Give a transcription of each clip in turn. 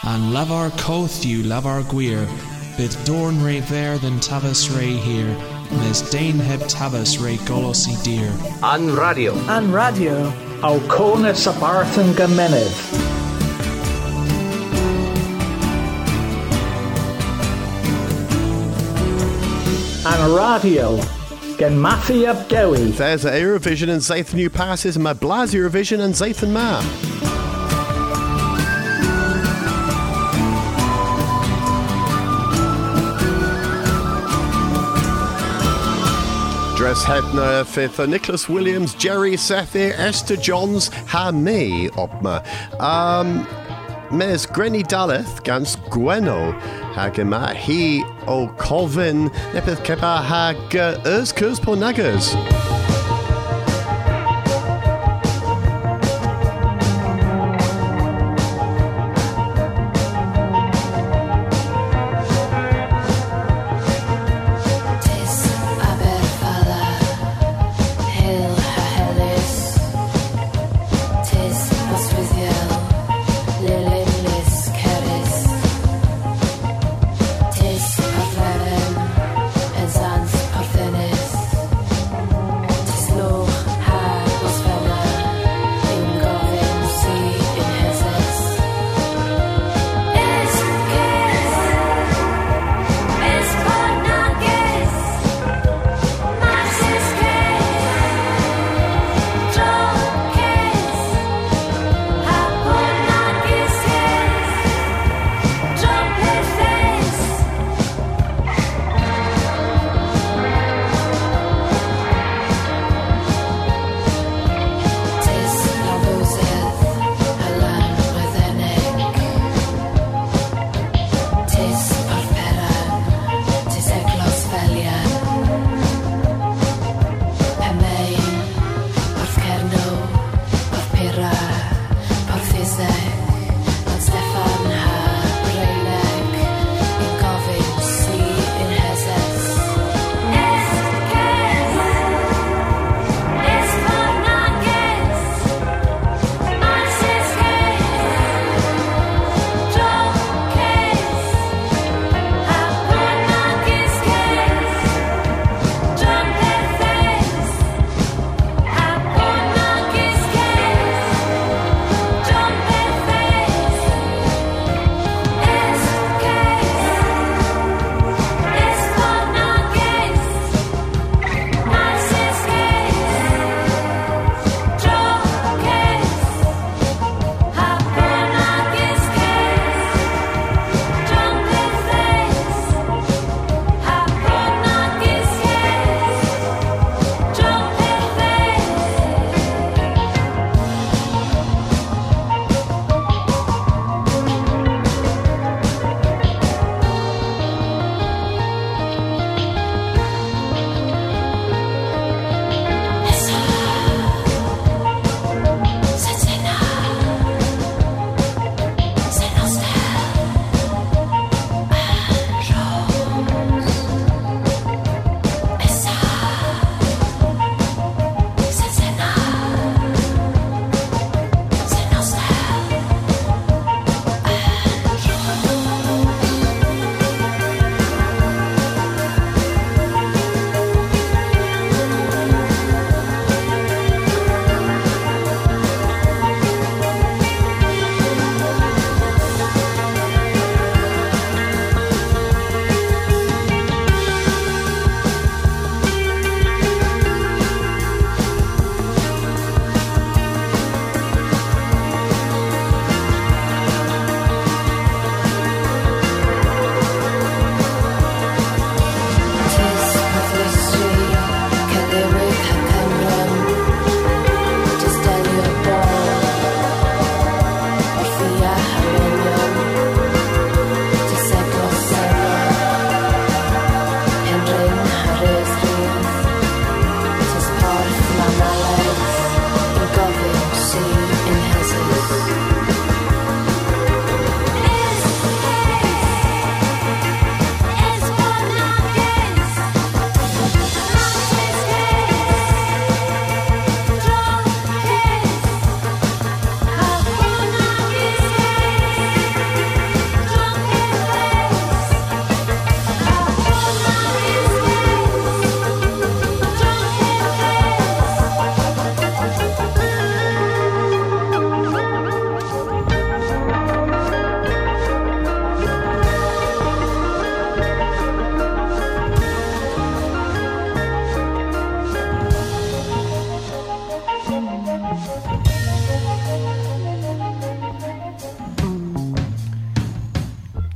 and lavar cothú lavar guir, bid dorn ray ver than tabas ray here, mes dain heb tabas ray golosi dear. An radio. An radio, au conas a barthan gamenev. An radio, gen mafia gewi. There's a Eurovision and Zathan new passes, and my Blaz Eurovision and Zathan ma. Dress Hedner, Fifth, Nicholas Williams, Jerry Sethi, Esther Johns, ha me opma. Mes Grenny Daleth, gans Gweno, hagema he o Colvin, nepeth kepa hag Kurs po naggers.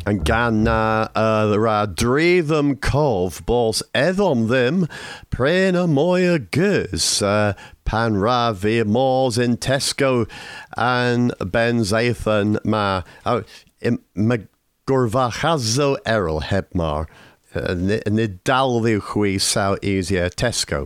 and gan ra dri them cov bos edom them prena moya guz pan ra vi mors in Tesco and Ben Zathan ma Gurvachazo Errol Hebmar Nidalvi Hui Sao Easier Tesco.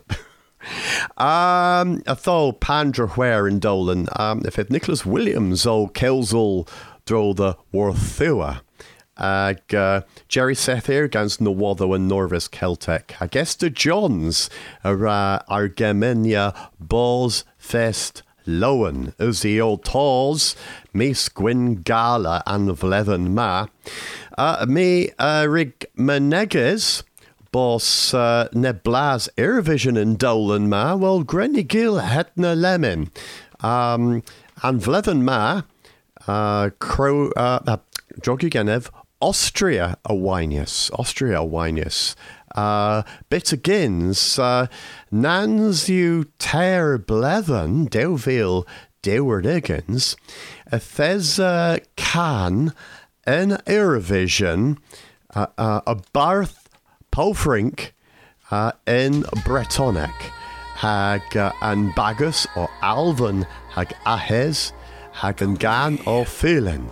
I thought Pandra Where in Dolan, if it Nicholas Williams o Kelsel dro the Worthua. Jerry Seth here against Nawatho and Norvis Celtic. I guess the Johns are Argemenia Balls Fest Lowen, Uzi old Tals, Mees Gwyn Gala and Vleven Ma. Me Rig Meneges, Boss Neblas Irvision and Dolan Ma, well, Grenny Gill Hetna Lemon. And Vleven Ma, Jogigenev, Austria Awinius. Bittergins, Nans you tear Bleven, Deuville, Dewardigans, Thes Can, in Eurovision, a Barth Pofrink, in Bretonic, Hag and Bagus or Alvan, Hag Ahes, Hag and Gan or Feeling.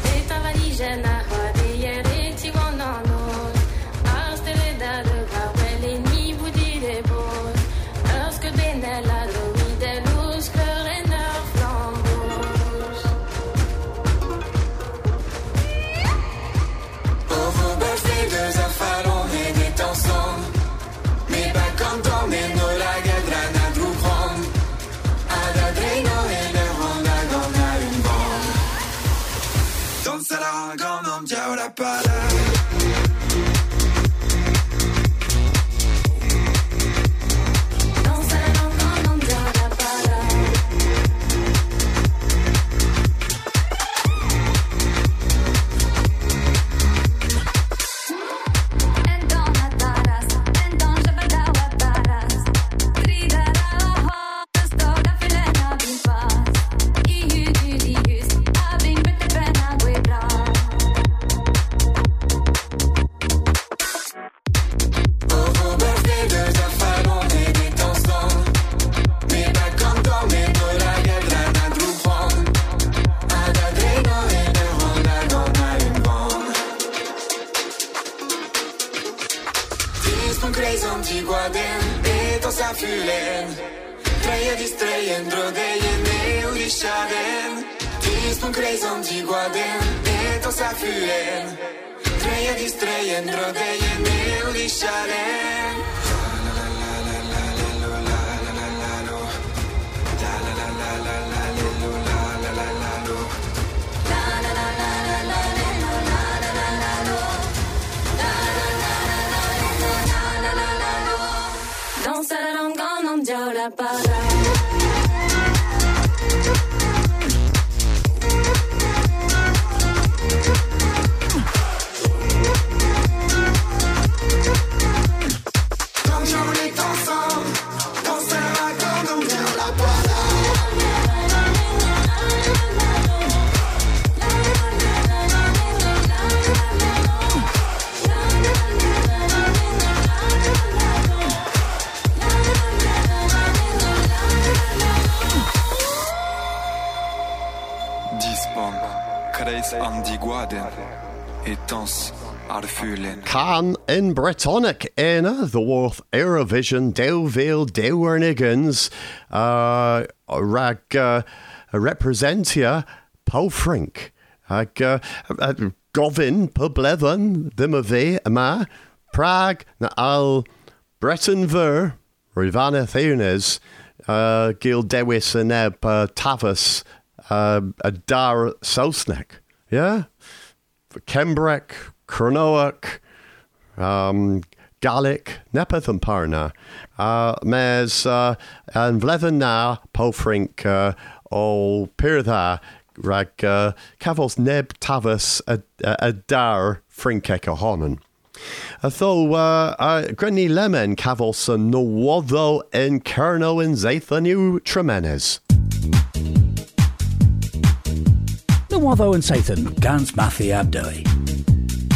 Can in Bretonic Ena, the Worth Eurovision, Deuville, Dewernigans, Representia, Pofrink, Govin, Publevan, Dimave, Ma, Prague, na Al, Breton Ver, Rivana Thunes, Gil Dewis and Eb, Tavus, Adar Sosnek, yeah? Kembrek, Cronoak, Gallic, Nepeth and Parna, Mes, and Vleven na, Pofrink, O Pirtha, Rag, Cavos Neb Tavus, Adar, Frinkek Ahonen. Though Grenny Lemon, Cavos and Nawatho in Kerno in Zathanu Tremenes. Nawatho and Sathan, Gans Mathi Abdoi.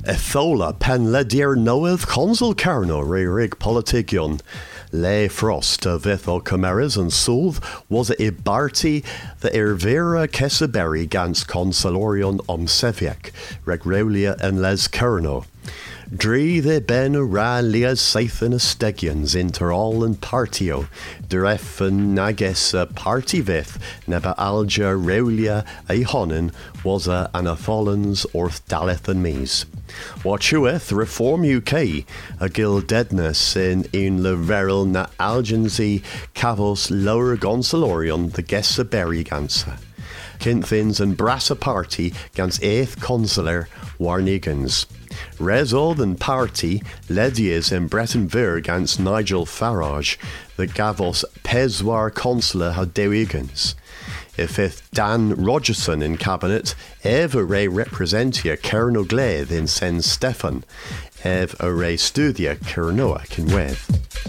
Ethola pen le dear noeth consul carno re rig politigion. Le frost a vith o cameras and sooth was a barty the irvera Kesaberi gans consulorion Seviec, regrelia and les carno. Dree the ben ra lias saithan astegians inter all and partio, drefen nages party vith, neba alga reulia a honin was a anatholans orth daleth and mees. Watchueth Reform UK, a gil deadness in le veril na algensi cavos lower gonsalorion the gessa berry gansa. Kinthins and brassa party gans 8th consular warnigans. Resold and party ledies in Breton Vir against Nigel Farage, the Gavos Peswar consular Hadewigans. If Dan Rogerson in cabinet, Ev array representia Kerno Gledd in Sen Stefan, Ev array studia Kernoa Kinweth.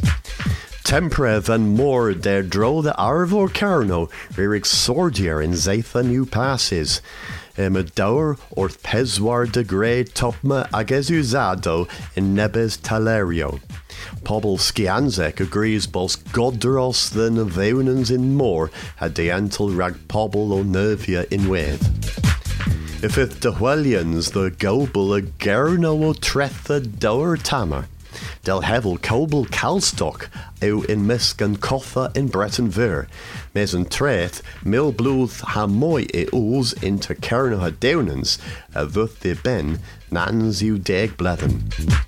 Temperev and more der dro the Arvor Kerno, Ririg Sordier in Zatha New Passes. Dower orth Peswar de Grey Topma Agezuzado in Nebes Talerio. Pobble Skianzek agrees bos Godros than Veunans in more had deantal rag pobble o nervia in weth. If it the Huelians the gobel a gerno o tretha dower tamer. Del hevel cobel calstock ou in misk and cotha in Breton Vir. Mes en tret mil bluth ha moi e oos inter kerno ha deunans a vuth de ben nans u deg blethen.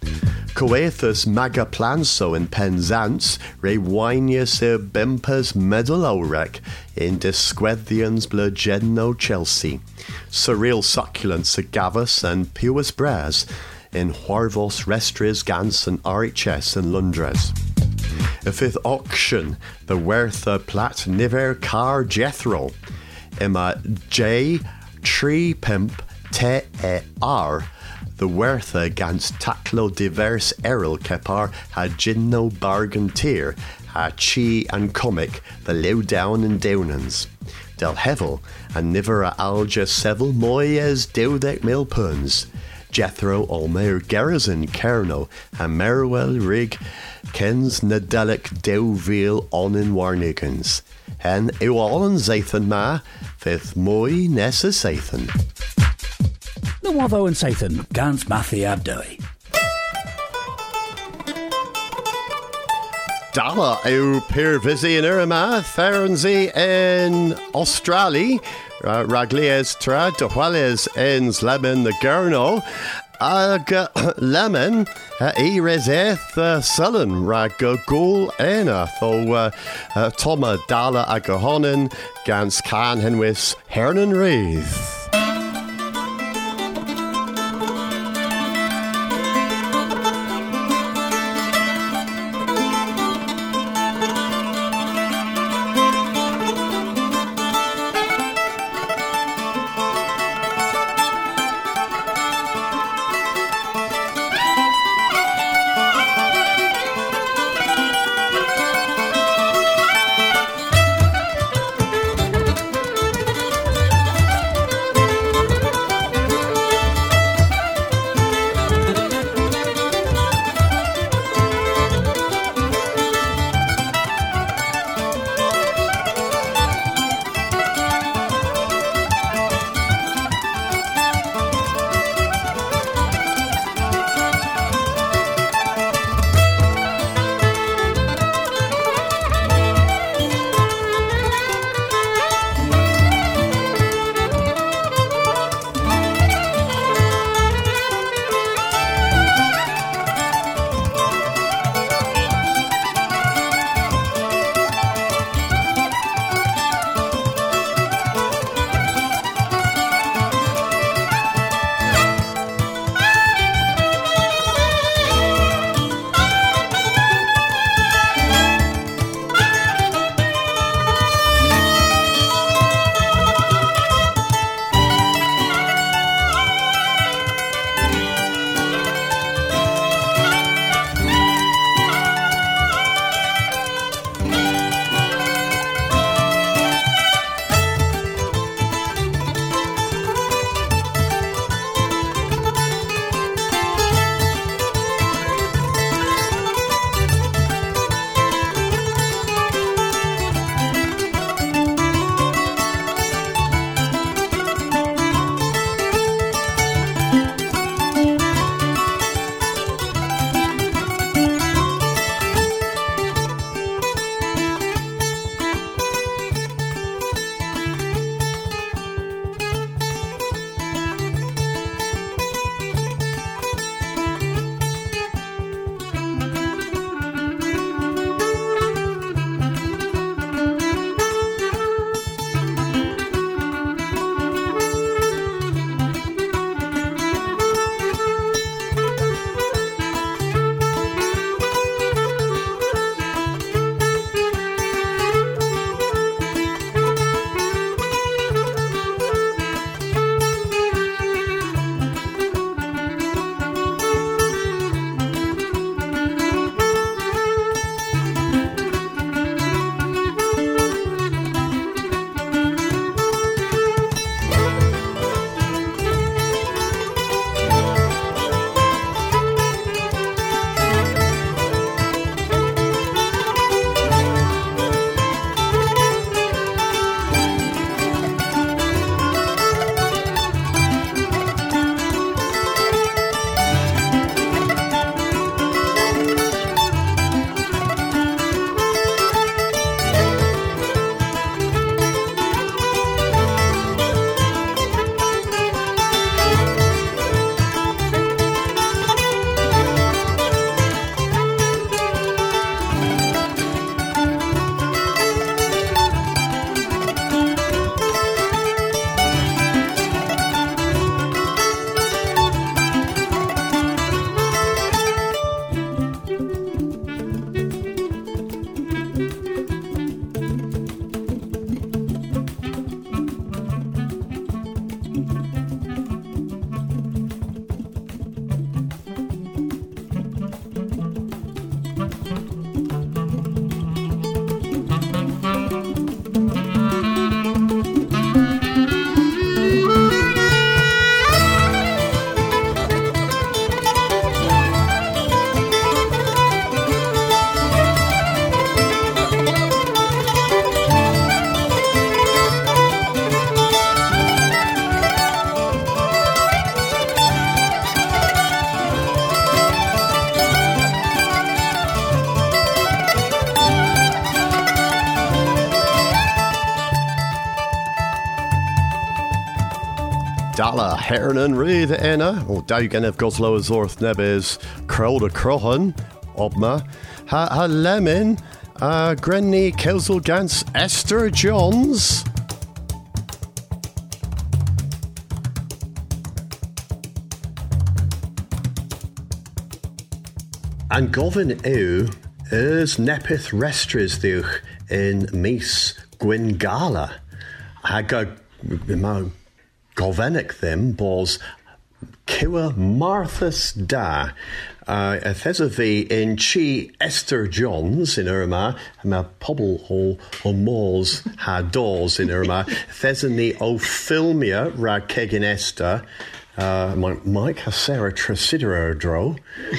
Coethus maga planso in Penzance re winius e bimpers medal aurec in disquethians blagedno Chelsea. Surreal succulents a gavus and puus bras in Huarvos Restres Gans and RHS and Lundres. A fifth auction, the Werther Plat Niver Car Jethro, Emma J. Tree Pimp Te E R, the Werther Gans Taclo Divers Eril Kepar ha Ginno Bargain Tier, ha Chi and Comic, the Lowdown and Downans. Del Hevel and Niver a Alja Seville Moyes Deudek Milpuns. Jethro Olmer Garrison Kerno, and Merwell Rig, Kens Nadelic Deuville on in Warnigans. En Ewalan Zathan Ma, fifth Moy Nessa Zathan. The Watho and Zathan, Gans Mathi Abdoi. Dala eu Pirvisi in Irma, Ferenzi in Australia. Raglies tra dohales ens lemon the gurno ag lemon reseth sullen rag gul ena tho toma dala agahonen gans can henwis hernan wreath. Dalla Hernan Reed Enna, o Daugan of Goslow Azorth Nebes, Crowda Crohan, Obma, Ha Lemon, Grenny Kelsel Gans, Esther Johns. And Govin Ew is Nepith Restres Duch in Mis Gwingala. Haga Govenic them bos Kiwa Marthas Da. Thesavi in Chi Esther Johns in Irma, ma Pobble o Mors ha Dawes in Irma, Thesani o Filmia ra Kegin Esther. Mike has Sarah Tresidero dro.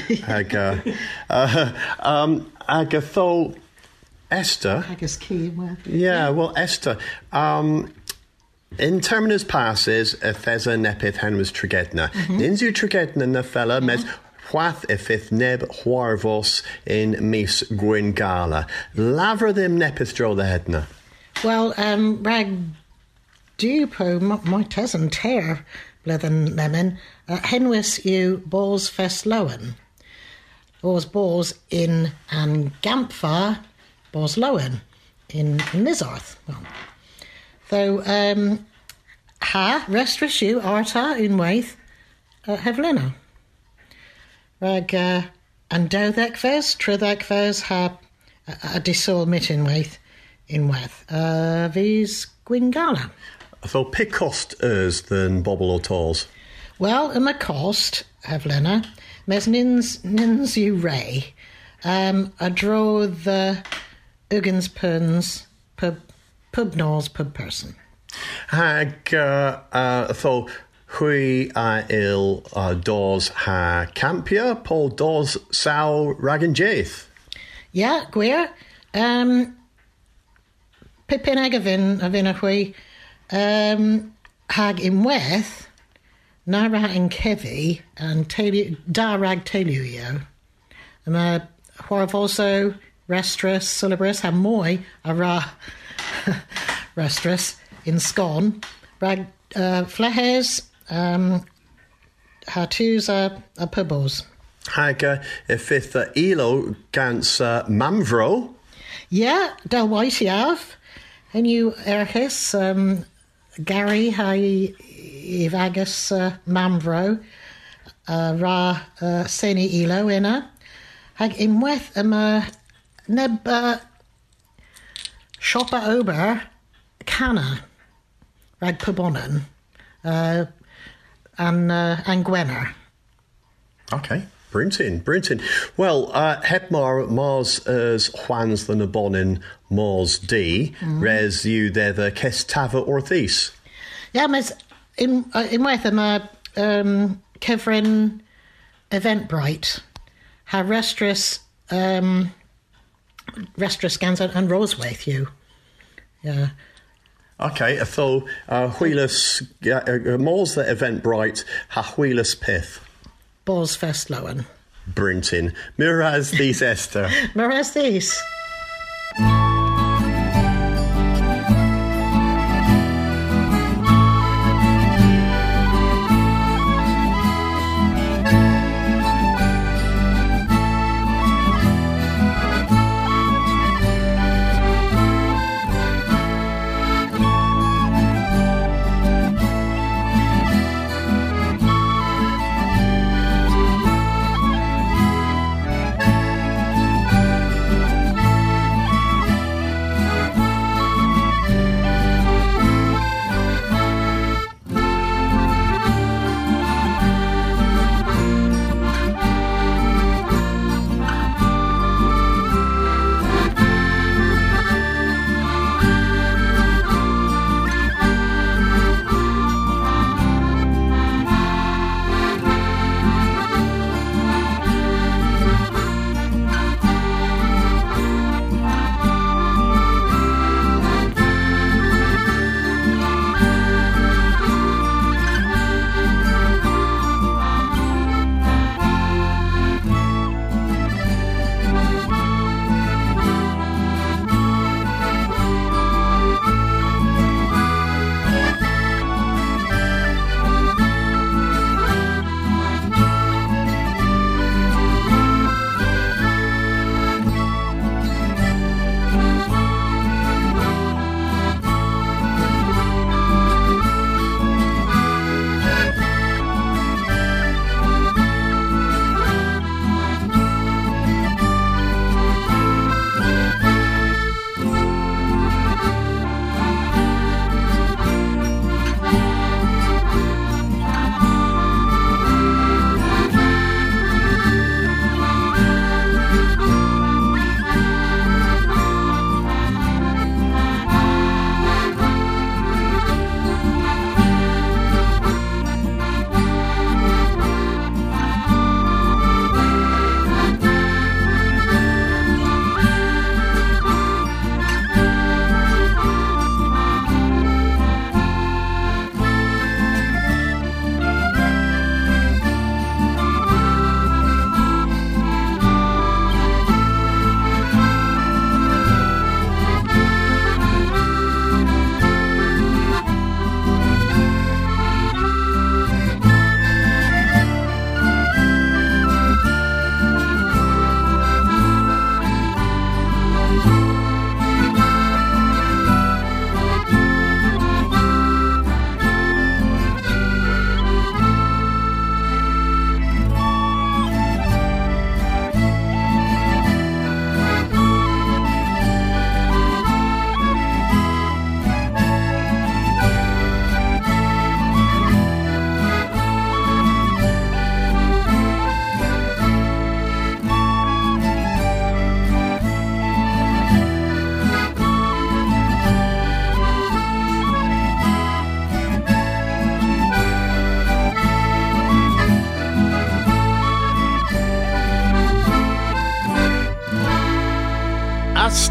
Agatho Esther. Agus key. Yeah, well, Esther. In terminus passes, Thesa nepith hanwas trigedna. Ninzu trigedna na fella mes Whath ifith neb huarvos in mis gwingala. Lavra them nepith dro the hedna. Well, rag dupo my tesan tear blethen lemon henwis you balls fest lowen. Balls in an gampfar balls lowen in Nizarth. Well, though ha restris you arta in waith hevlina. Rag and dowthek fes, trithek fes ha a disol mit in waith vis gwingala. So picost is than bobble or tawls. Well, my cost hevlina mes nins you ray a draw the ugens puns pub nors pub person. Hag so hui il dos ha campia pol dos sao ragan jaith. Yeah, gwir. Pipin agavin a hui hag in weth na ra in kevi and da rag teluio. And wharf also restris syllabris ha moi a ra restris in scone rag flehes ha twos a pibbles. Hag fifth elo gans mamvro. Yeah, del whiteyav. And you erhis Gary hai ivagus mamvro ra seni elo inna hag imweth neb shopper ober canna rag pubonnen and Gwenner. Okay. Brilliant. Well, Hebmar Mars as Juan's the Nabonin Mars D, res you there the Kestava Orthis. Yeah, mas in waith Kevrin Eventbrite ha restris Gans and Rosewaith you. Yeah. Okay, so Wheelus Mars the Eventbrite ha Wheelus Pith. Balls fest lowen. Brintin. Miraz these Esther. Miraz these.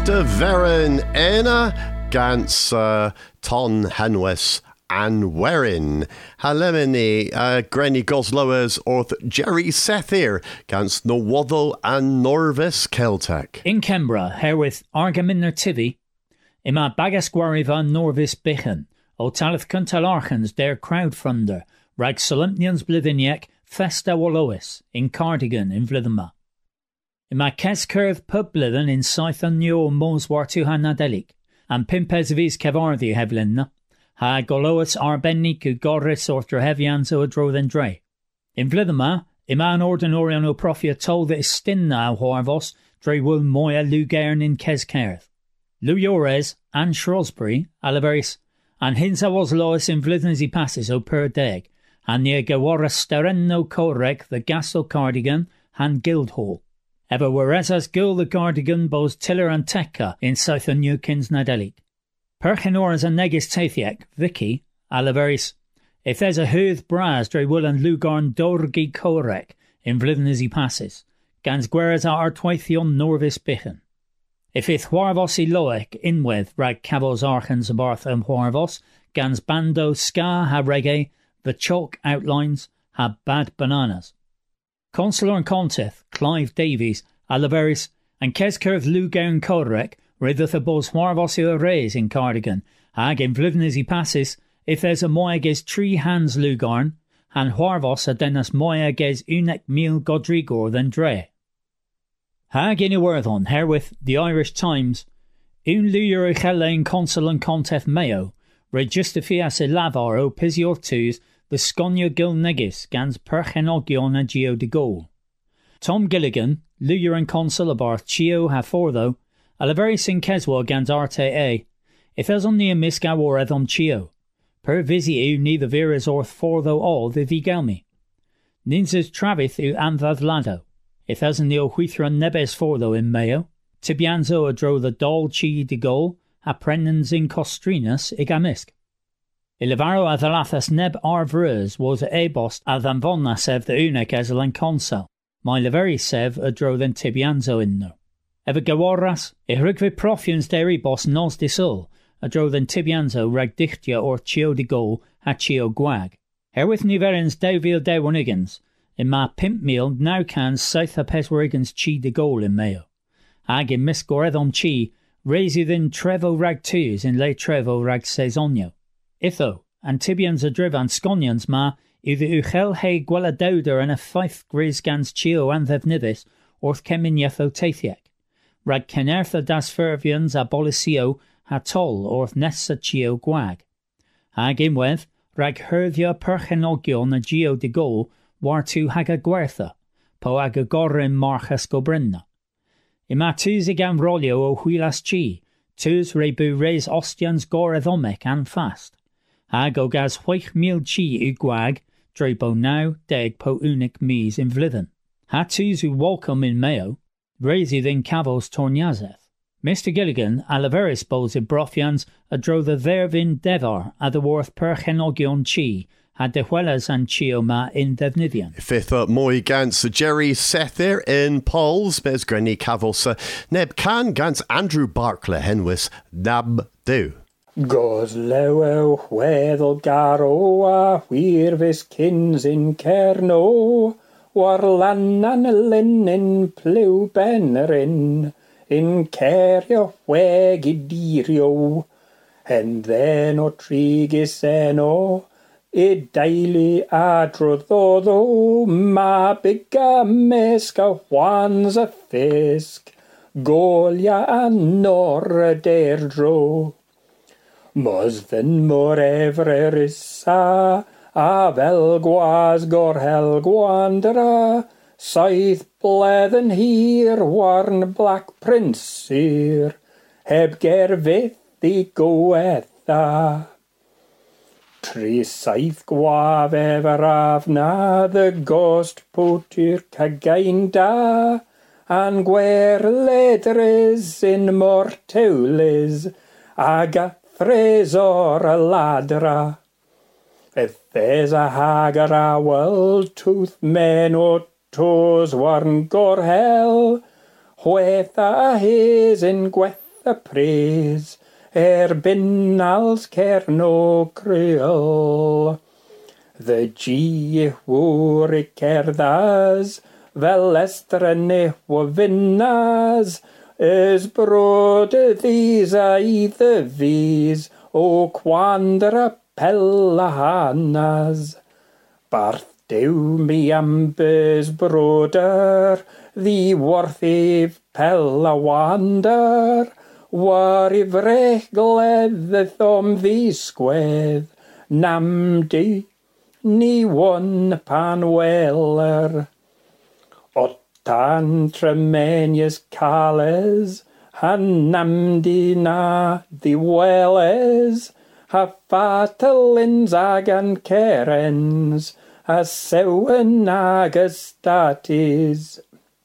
de Verin Ena gans Ton Henwis and Werin. Halemini Granny Goslowers orth Jerry Sethir gans Nowaddle and Norvis Celtic. In Kembra, herewith Argaminner Tivi, ima Bagasguariva Norvis Bichen, o Talith Kuntalarchans der crowdfunder, rag Solympnians Bliviniek, Festa Wallois, in Cardigan in Vlithema. Ima Keskurth pub Blithen in Scython Neo Moswartuha Nadelik, and Pimpes vis Kevardi Hevlinna, ha Golois Arbenni ku Goris orthra Hevianzo Adrothen Dre. In Vlithema, Iman Ordinoriano Profia told that Stinna Horvos, Dre will Moya Lugairn in Keskerth. Luyores, and Shrewsbury, Alaveris, and Hinsa was Lois in Vlithenzi passes o per deg, and near Gawara Sterenno Korek the Gastel Cardigan, and Guildhall. Ever whereas Gul the Cardigan both Tiller and Tekka in South of Newkins Nadelik. Perchenoras and Negis Tathiak, Vicky, Alaveris, if there's a Huth Braz Dre will and Lugarn Dorgi Korek in Vlithenzi passes, gans Gueras are Twythion Norvis Bichen. If ith Huarvosi Loek inweth rag Cavos Archans Abarth Huarvos, gans Bando Ska ha Reggae, the chalk outlines ha bad bananas. Consular and Conteth, Clive Davies, Alaveris, and Keskurth Lugairn Korek, rideth a bos Huarvosio Reis in Cardigan, hag in Vlivnizi passes, if there's a moeges 3 hands Lugarn, and Huarvos a denas moeges unek mil Godrigor than Dre. Hag in a Worthon, herewith the Irish Times, un luyur in Consul and Conteth Mayo, registifias e lavar o Pisior 2s, the Sconia Gil Negis gans Perchenogion a Geo de Gaulle. Tom Gilligan, Luyur and Consul abarth Chio ha fortho, Alaveris in Keswa gans Arte A, if there's on the Amiska war edom Chio, per visi neither viras orth fortho all the Vigelmi. Ninzas Travith u Anthav Lado, if there's on the Ohuithra Nebes fortho in Mayo, Tibianzo adro the Dol Chi de Gaulle, ha prenans in Costrinus igamisk. Ilivaro Athalathas neb arvruz was ebost adhanvonna sev the unek ezel consul. My leveri sev adro then tibianzo inno. Ever gawarras, ihrigvi profians deri bos nos disul, adro then tibianzo rag dichtia or chio de gol ha chio guag. Herewith niverins devil de wanigans, in ma pimp meal now cans south of peswarigans chi de gol in mayo. Ag in misgoredom chi, raise you then trevo rag twos in le trevo rag sezonio. Itho, and Tibians a drivan Sconians ma, either uchel he gwella dowder and a 5 gris gans chio and thev nivis, orth kemin yetho tathiek. Rag kenertha das fervians abolicio hatol orth nessa chio guag. Hag imweth, rag hervia perchenogion a geo de gol, war tu haga guertha, po agagorin marchas gobrinna. Ima tuzigam rolio o huilas chi, tus rebu res ostians gorethomek and fast. Hag o gas huich mil chi u guag, dre bo now deg po unic mies in Vlithen. Ha tus u welcome in Mayo, resi then cavos torniazeth. Mr. Gilligan, Alaveris bowls in Brofians, a dro the vervin devar, a the worth perchenogion chi, had de huelas and chioma in Devnivian. Fifth moi gans Jerry Sethir in Pauls, mes grenny cavos neb can gans Andrew Barclay henwis nab do. Gos lewe weddol garo a whirvis kins in Cerno, war lannan lin in plew benerin, in Cerio wegidirio, and then o trigis eno, I daily adroddodo, ma biga mesca wans a fisk, golia a nor derdro. Mosven mor evrerissa, a fel gwas gorhel gwandra, saith bledden hir warn Black Prince here, heb gervith I goetha. Tri saith gwaf efer afna, the ghost potir cagain da, an gwer ledres in morteulis, aga thresor a ladra. If there's a hagar a well-tooth men o toes warn gorhel, hwetha his in gweth y pres, binnals cerno cruel. The G wŵr I cerddas, fel estrynu o finnas, ys brod y ddys a I ddyfys, o quandra pella hanas. Barth dew mi ambys broder, ddi warthif pella wander, war I frech gleddydd om ddisgwedd, nam di ni one pan weler. O tan tremenius cales, han nam di na ddiweles, ha fatalins ag an cerens, a sewen ag estatis.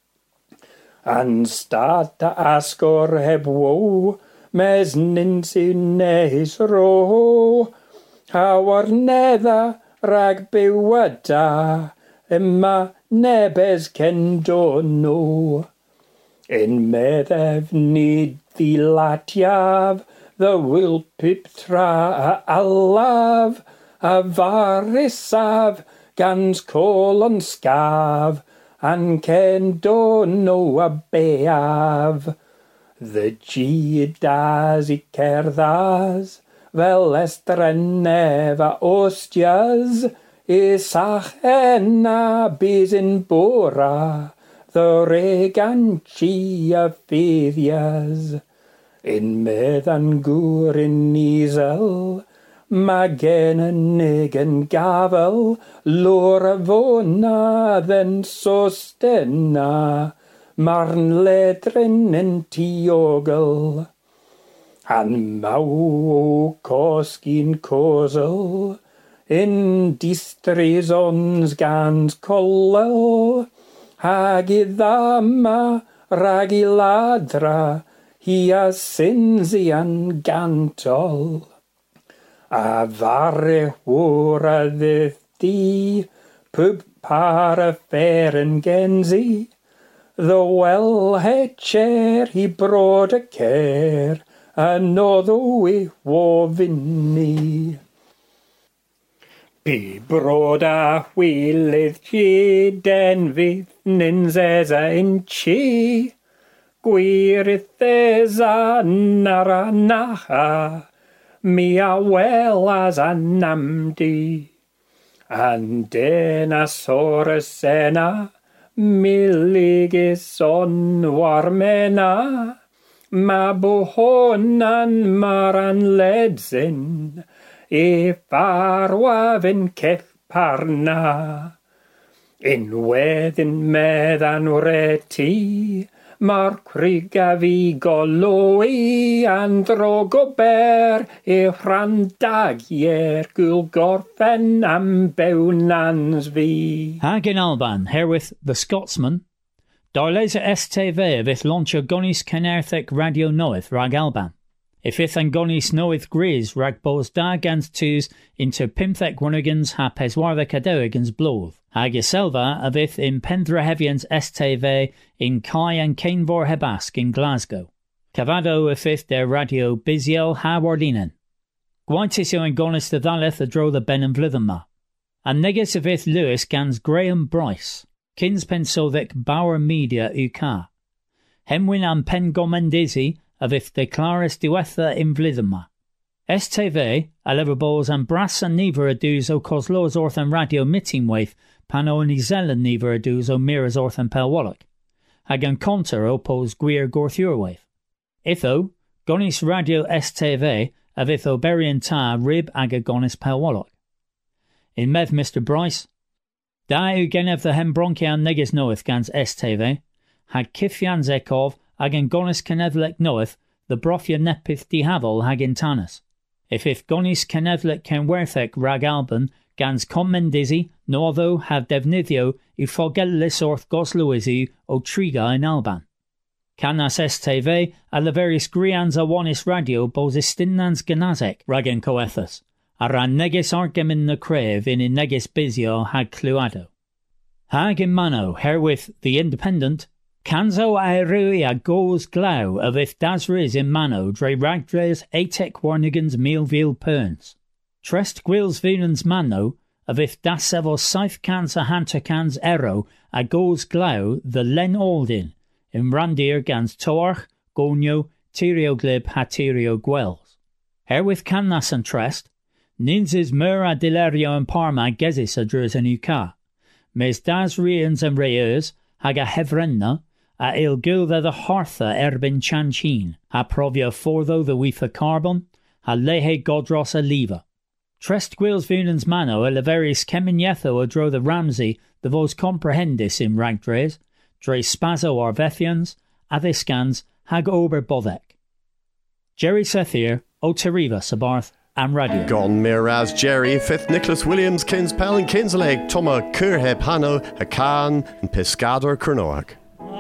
An stat a asgwr heb wow, mes nins I neis ro, ha warnedda rag byw a da, yma nebes cendo no. In meddef nid ddilatiaf, the wilpip tra a alaf, a farisaf gans colon scaf, an cendo no a beaf. The G das I cerddas, fel estrennef a ostias, I sachena bys in bora, the regan chi a ffeiddias. In meddan gŵr in isel, ma gen y nig yn gafel, lor a fona then sostena, marn ledrin yn tiogel. Han maw o cosgyn cosel, in distrisons gans collel, hag I ddama rag I ladra, hi a sins I an gantol. A fare hwr a ddydd pub par a fair yn gensi, the well he chair hi brod a care, a noddo I wo finni. Bi brod a hwylydd chi den fydd nins as a in chi, gwirith a nara naha, mi a well as a namdi. And den a sora sena, miligis on warmena, ma bohonan maran ledsin, I farwaf yn ceth parna. Unwedd yn meddan wreti, ma'r crig a fi goloi an drog o ber I rhandagier gwyl gorffen am bewnans fi. Hag in Alban, herewith the Scotsman, Darleza STV if launcher gonis Canerthek radio noeth rag Alban. If an gonis noeth gris rag bos da gans twos into pimthek runigans ha peswarthek adewigans blowth. Hag selva of if in Pendrahevians STV in Kai and Canevor Hebask in Glasgow. Cavado if their radio Biziel ha Wardinen. Gwaintisio and gonis the Dhaleth a dro the Ben and Vlithenma. And negus of if Lewis gans Graham Bryce. Kins pensovek Bauer Media UK. Hemwin and Pen Gomendisi of if declaris diwetha in Vlithenma. STV, a leverballs and brass and never adus o coslos orth and radio mittingwaith, pano and izel and never adus o miras orth and pelwallock. Hagan conter opos gwir gorthurwaith. Itho, gonis radio STV, of itho berian ta rib aga gonis pelwallock. In meth Mr. Bryce, da ugenev the hembronchian neges noeth gans STV, hag kifjan zekov agen gonis kenevlek noeth the brofia nepith dihavel hagin tanas. If gonis kenevlek kenwerthek rag alban gans commendizi northo have devnithio I fogellis orth gosluizi o triga in Alban. Canas STV a leveris grians awanis radio bosistinans ganazek ragen coethus. Aran neges argemin na crave in neges bizio hag cluado. Hag in mano herewith the Independent, Canzo aerui a gos glaw of if dasris in mano dre ragdres atek warnigans mealveel perns. Trest gwils venans mano of if das sevo saif cans a hantercans ero a gos glaw the len aldin in randir gans toarch, gonio, tyrioglib haterio gwels. Herewith cannas and trest, ninzis mura dilerio and parma gezis adrus and uka. Mes das rians and reyers hag a hevrenna a il gilda the hartha erbin chanchin, ha provia fortho the wefa carbon, ha lehe godros a leva. Trest gwils venans mano a leveris keminyetho a dro the Ramsey the vos comprehendis in ragdres, dre spazo arvethians, aviscans, hag ober bodek. Jerry Sethir, o Teriva Sabarth, and Radio. Gon Miraz Jerry, 5th Nicholas Williams, Kins Pell and Kinseleg, Toma Kurheb Hano, Hakan, and Pescador Kernoak.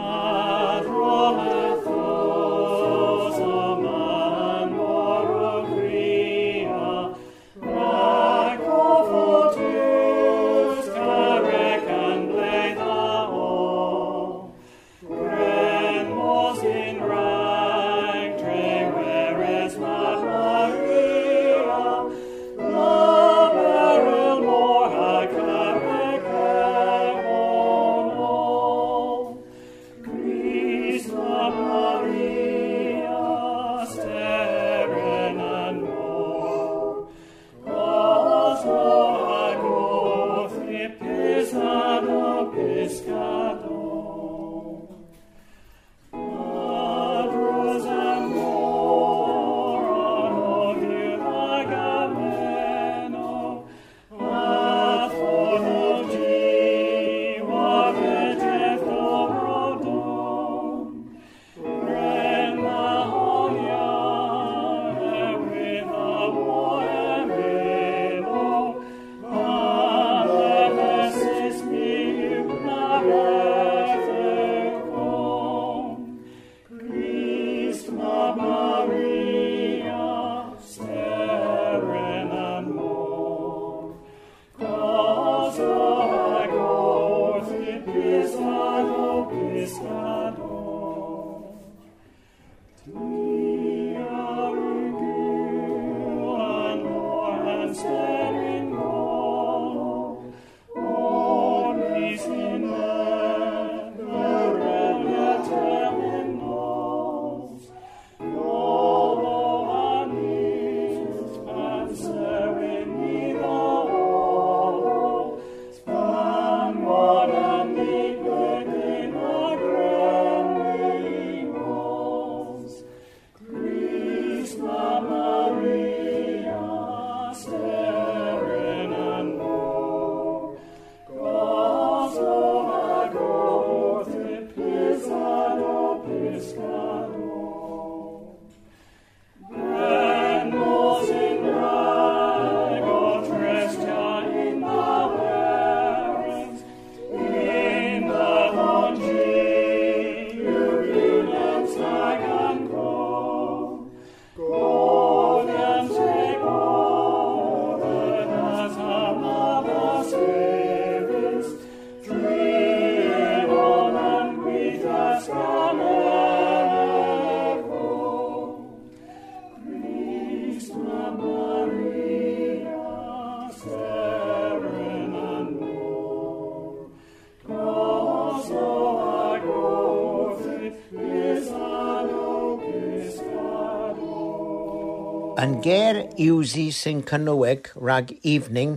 An ger iwsi sy'n cynweg rag evening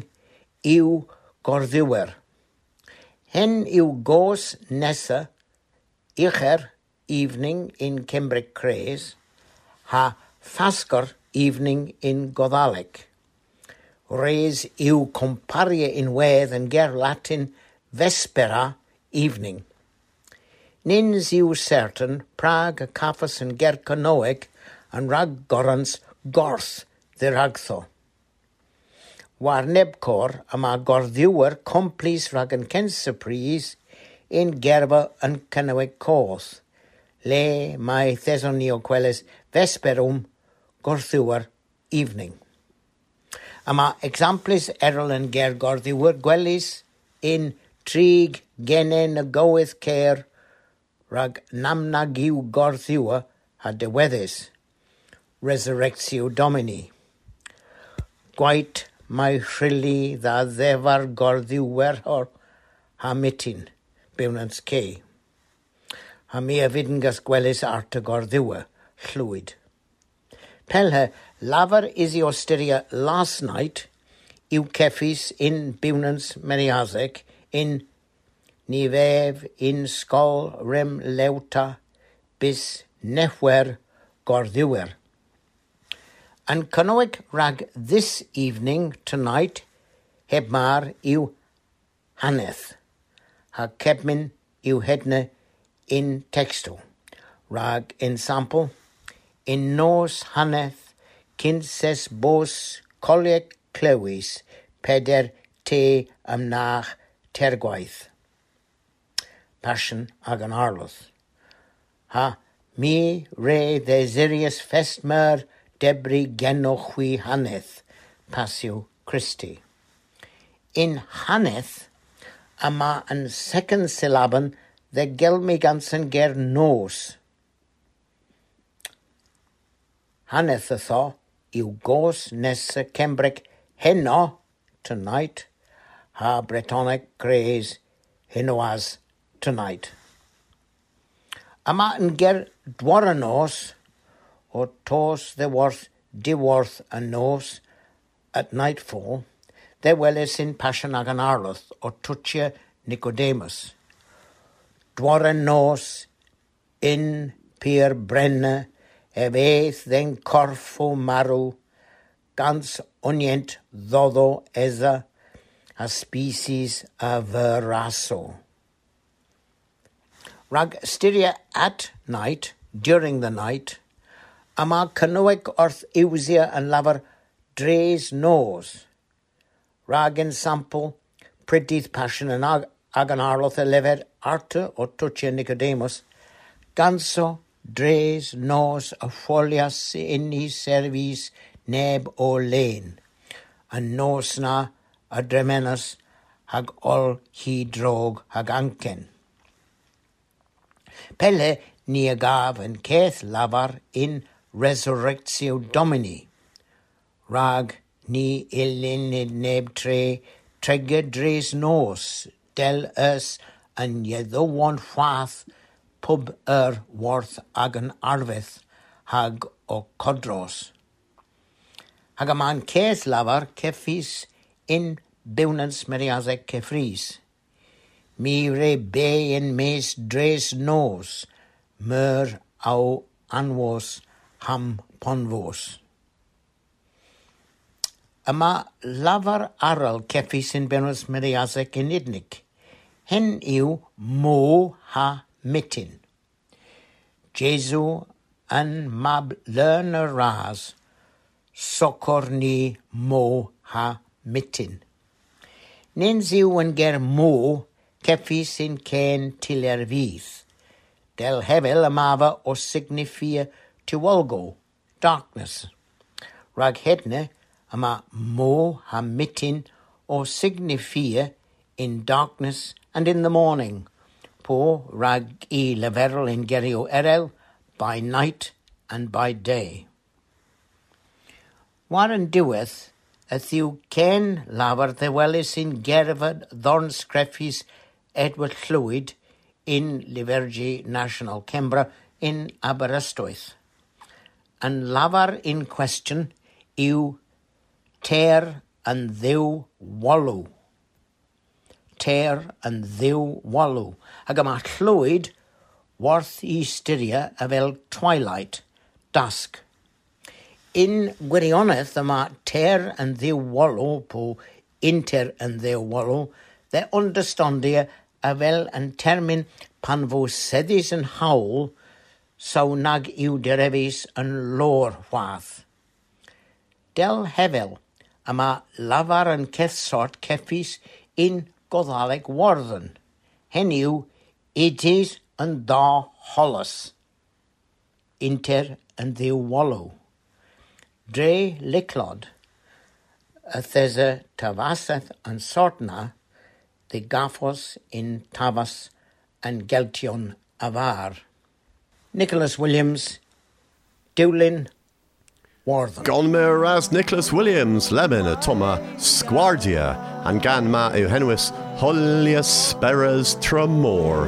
yw gorddiwer. Hen yw gos nesa icher evening in Cembric Cres, ha fasgor evening in Goddaleg. Res yw comparia in wedd yn ger Latin vespera evening. Nins yw certain Prague a caffas yn ger cynweg an rag gorans gorth the ragtho. War nebcor am a gorddiwer complis rag yn censypris in gerfa yn cynweg coth, le mae thesonio queles vesperum gorddiwer evening. Am a exemplis erol yn ger gorddiwer gwelis in trig genen y gowydd cer rag namnagiw gorddiwa ha diweddus, Resurrectio Domini. Gwaet mae rhili dda ddefar gorddiwer ha mitin, bewnans ce. Ha mi afyd yn gas gwelys art y gorddiwa, llwyd. Pelhe, lafar is i osteria last night, yw ceffis in bewnans Meriazek, in nifef, in skol, rem lewta, bis nefwer gorddiwer. And canoic rag this evening, tonight, heb mar yw haneth. Ha kebmin yw hedne in texto. Rag in sample, in nos haneth, kinses bos coliec clewis, peder te amnach tergwaith. Passion ag an arloth. Ha mi re the Sirius festmer debri genochwi haneth, passio Christi. In haneth, ama an second syllaben the gelmigansen ger nos. Haneth a tho, yw gos nessa Cembric heno, tonight, ha Bretonic grays henoas, tonight. Ama an ger dwaranos, o tos the worth, diworth a nos, at nightfall, there wellis in passion ag an arloth, o tutia Nicodemus. Dwara nos in pier brenne, eith then corfo maru, gans onient ddodo eza, a species a veraso. Rag styria at night, during the night, ama canoic orth iwsia and laver dres nos. Rag in sample, pridith passion and ag an arloth a lever arte o tutia Nicodemus, ganso dres nos a folias in his servis neb o lane, and nos na a dremenas hag all he drog hag anken. Pelle ni agav and keth lavar in Resurrectio Domini. Rag ni illin neb tre trege dres nos del us and yeddo one fath pub worth ag an arveth hag o codros. Hag a man keth lavar kefis in bewnans Meriazek kefris. Mi re be in mes dres nos, mer au anvos ham ponvos. Ama lavar aral kefis in bewnans Meriazek in idnik. Hen iw mo ha mitin. Jesu an mab learner ras, socorni mo ha mitin. Nens iw an ger mo kefis in ken tiler vith. Del hevel amava o signifia tiwolgo, darkness. Rag hedne ama mo ha mitin o signifia in darkness and in the morning. Po rag I leverel in gerio erel, by night and by day. Warren diweth, ath yw ken lavar the wellis in gerfod thorn screffis Edward Llwyd in Livergy National Kembra in Aberystwyth. And lavar in question yw ter and ddiw walw. Ter and ddiw walw. Ag yma Llwyd worth I styria a fel twilight, dusk. In gwirionedd yma ter and ddiw walw po inter and ddiw walw, the understandia a fel yn termyn pan fo seddys yn hawl, saw nag yw derefis yn lor wath. Del hefel, yma lafar yn cethsort ceffis in Goddaleg Warden. Hen yw, it is yn da holus. Inter yn ddiw walw. Dre liclod, a thesa tavasath yn sortna, the gaffos in Tavas and Geltion Avar. Nicholas Williams, Dewlin, Warden. Gonmer as Nicholas Williams, Lemon a Toma Squardia, and Ganma Euhenuis Holius Speras Tremor.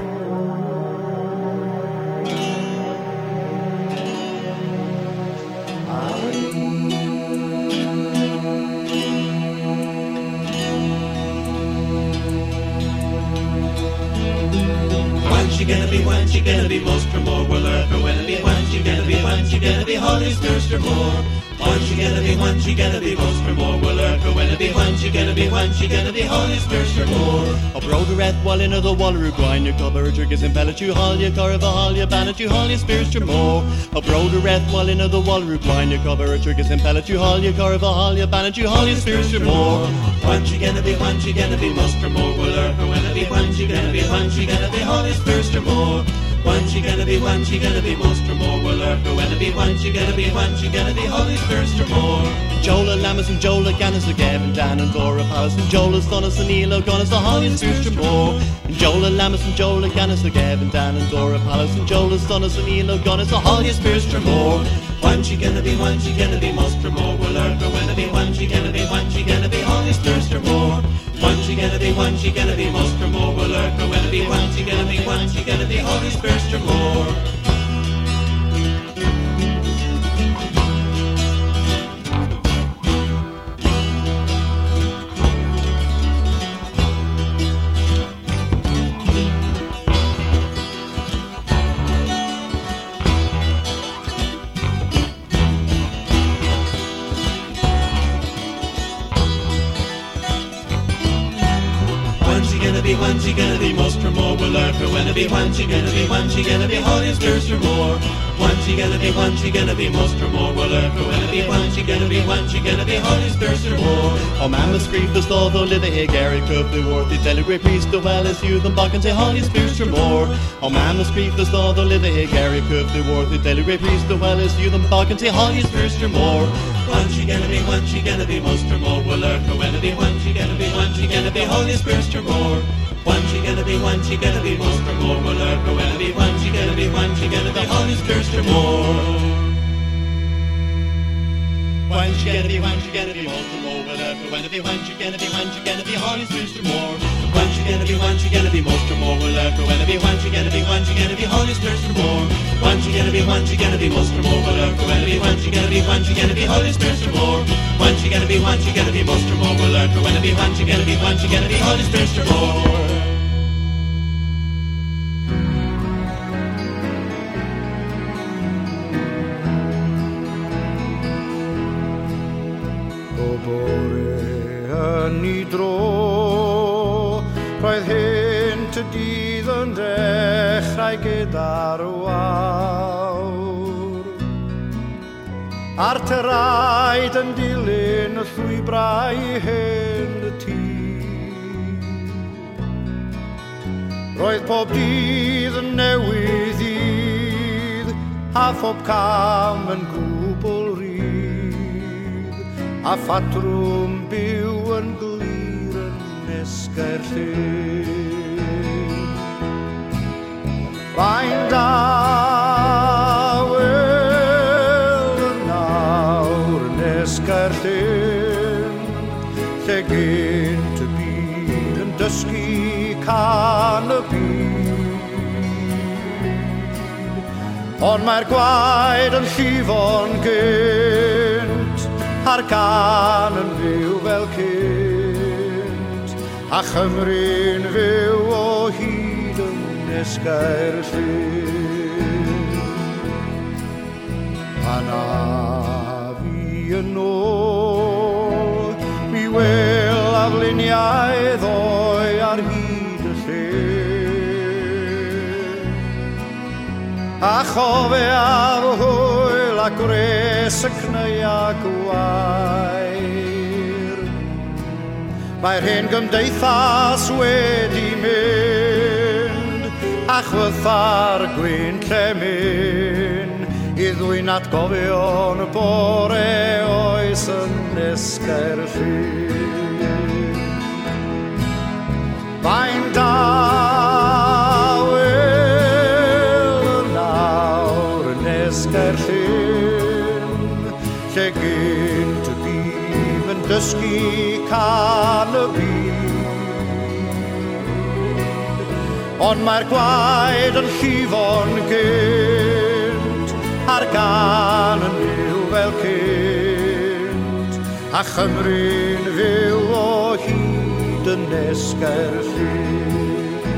When she gonna be most for more will earth or when be when she gonna be Holy Spirit for more. When she gonna be most for more will earth or when she gonna be Holy Spirit for more. A broder eth wall in the waller grind your cover triggers and pellet you halia carva halia banet you Holy Spirit for more. A broder eth wall in the waller grind your cover triggers and pellet you halia carva halia banet you Holy Spirit for more. When she gonna be most for more will earth or when she gonna be Holy Spirit for more. When she gonna be most for more will earth or when she gonna be Holy Spirit for more. Jola Lamas and Jola Gannis are Gavin Dan and Dora Palace and Jola Stonis and Elo Gonnis the Holy Spirit for more. Jola Lamas and Jola Gannis are Gavin Dan and Dora Palace and Jola Stonis and Elo Gonnis the Holy Spirit for more. When she gonna be most for more will earth or when she gonna be Holy Spirit for more. When she gonna be most for more will earth or when she gonna be Holy Spirit for more. When she gonna be most for more will earth or when she gonna be Holy Spirit for more. When she gonna be most for more will earth or when she gonna be Holy Spirit for more. O mamma scream the stall though live a Gary Cook the worth the telegraph priest the well as you them back and say Holy Spirit for more. O mamma scream the stall though live a Gary Cook the worth the telegraph priest the well as you them back and say Holy Spirit for more. When she gonna be most for more will earth or when she gonna be Holy Spirit for more. When she gonna be most for more will earth or when she gonna be Holy Spirit for more. When she gonna be most for more will earth or when she gonna be Holy Spirit for more. When she gonna be most for more will earth or when she gonna be Holy Spirit for more. When she gonna be most for more will earth or when she gonna be Holy Spirit for more. When she gonna be most for more will earth or when she gonna be Holy Spirit for more. Roedd hynt y dydd yn dechrau gyda'r wawr. A'r teraid yn dilyn y llwybrau hyn y tŷ. Roedd pob dydd yn newydd idd, a phob cam yn gwbl rydd, a ffatrwm byw yn glir yn esgair llyn. Fain dawel yn nawr yn esgair llyn, lle gynt y byd yn dysgu can y byd. Ond mae'r gwaed yn llifo'n gynt, a'r can yn fyw fel cynt, a Chymru'n fyw o hyd yn esgair llyn. A na fi yn ôl, mi wel afluniau ddoe ar hyd y llyn. A chofiaf hwyl a gres y cneu a gwair. Mae'r hen gymdeithas wedi mynd, a chwytha'r gwynt lle mynd, i ddwy'n atgofion y bore oes yn esgair llyn. Fain dawel dysgu can y byd. Ond mae'r gwaed yn llifo'n gynt, a'r gan yn byw fel cynt, a Chymru'n fyw o hyd yn esgair llyn.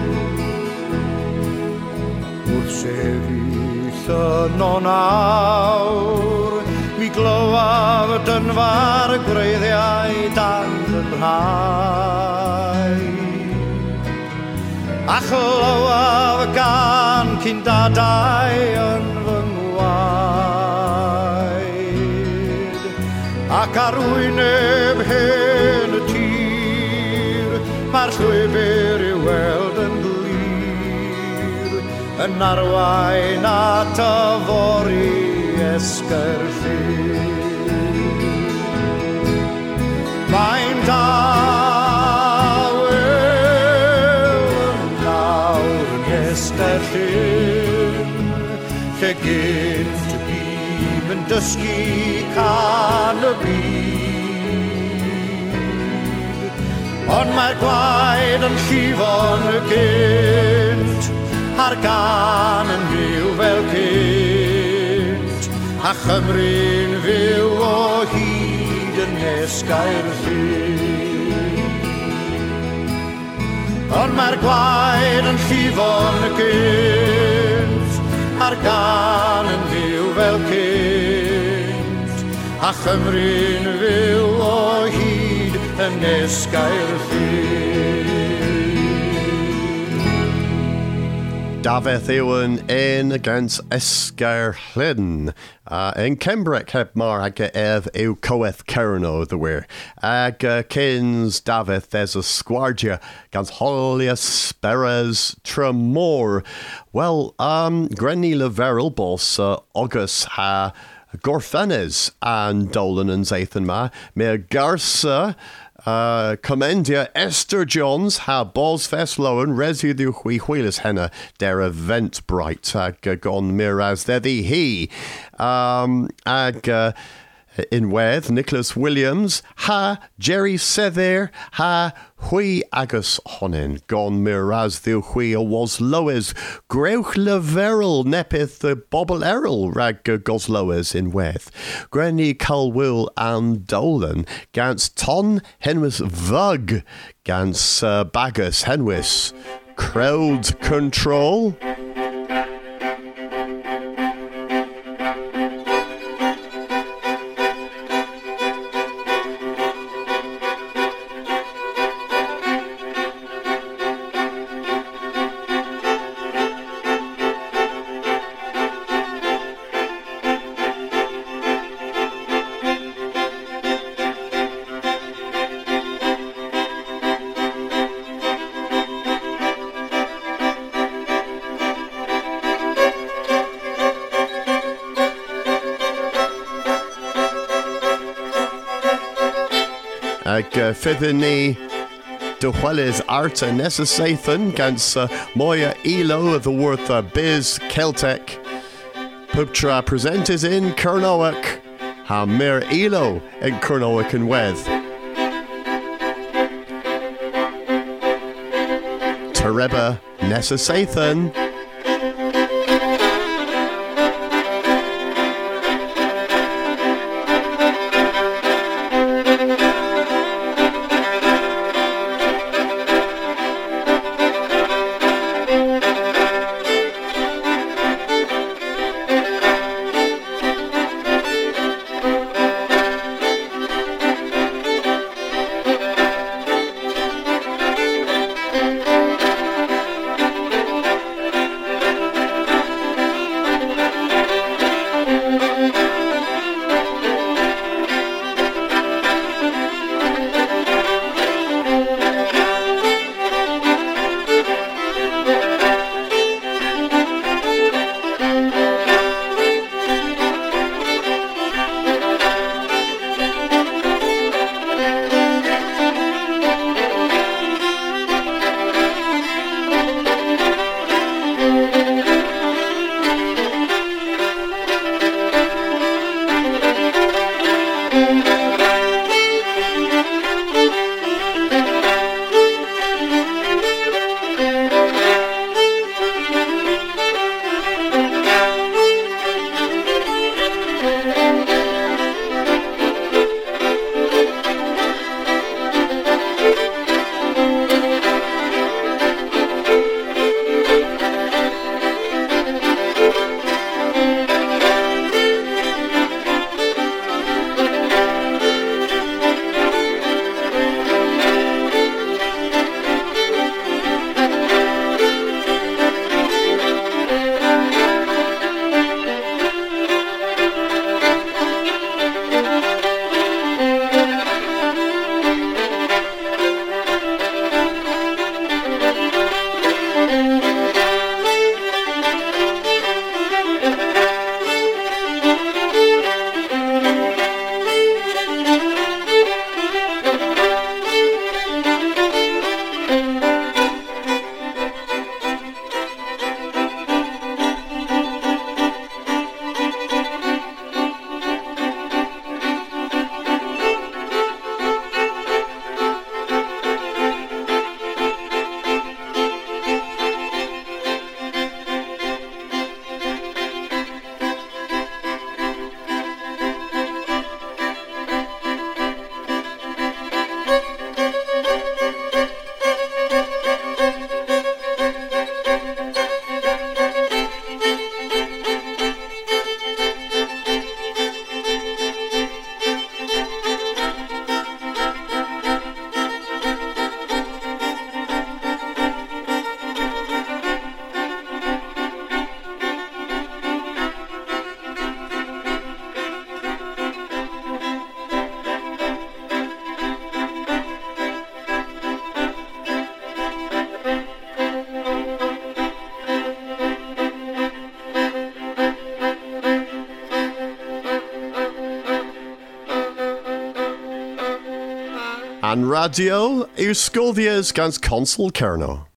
Wrth sefyll yn o nawr, mi glywaf dynfa'r gwreiddiau dan y rhai. A chlywaf gan cyn dadau yn fy ngwaed, ac arwyneb hen y tir, mae'r llwybr i'w weld yn glir, yn arwain at y fori esgair llyn. Mae'n esgair llyn, lle gynt y bym yn dysgu can y byd. Ond mae'r gwaed yn llifo'n y gynt, a'r gan yn fyw fel cynt, a Chymru'n fyw o hyd yn esgair llyn. Ond mae'r gwaed yn llifo'n y gynt, a'r gan yn fyw fel cynt, a Chymru'n fyw o hyd yn esgair llyn. Dafydd yw yn un against esgair llyn. Yn Cembrec heb mar ag yw coeth Cerno the wir. Ag cyns Dafydd there's a sgwardia gans holius speres tremor. Well, Grenny Leverel bos August ha gorfenes and Dolan and Zathan ma. Me Garza Commendia Esther Johns ha Bosfest Lowen residu hui huilis henna der event bright ag gon miraz theddi he ag in wedd Nicholas Williams ha Jerry Sether ha hui agus honin gon miraz ddiw hui a was loes grewch leverel nepith the bobble errol rag gos loes in wedd Grenny Culwill and Dolan gans ton henwis vug gans bagus henwis crowd control. Fyddwn ni dychwelys art a nesasaethyn gans Moya Elo of the worth Biz Celtic. Pubtra presenters in Kernowick. Ha Mir Elo in Kernowick and Wedd. Tereba nesasaethyn. An radio yw'r sgoldias gans Consul Cerno.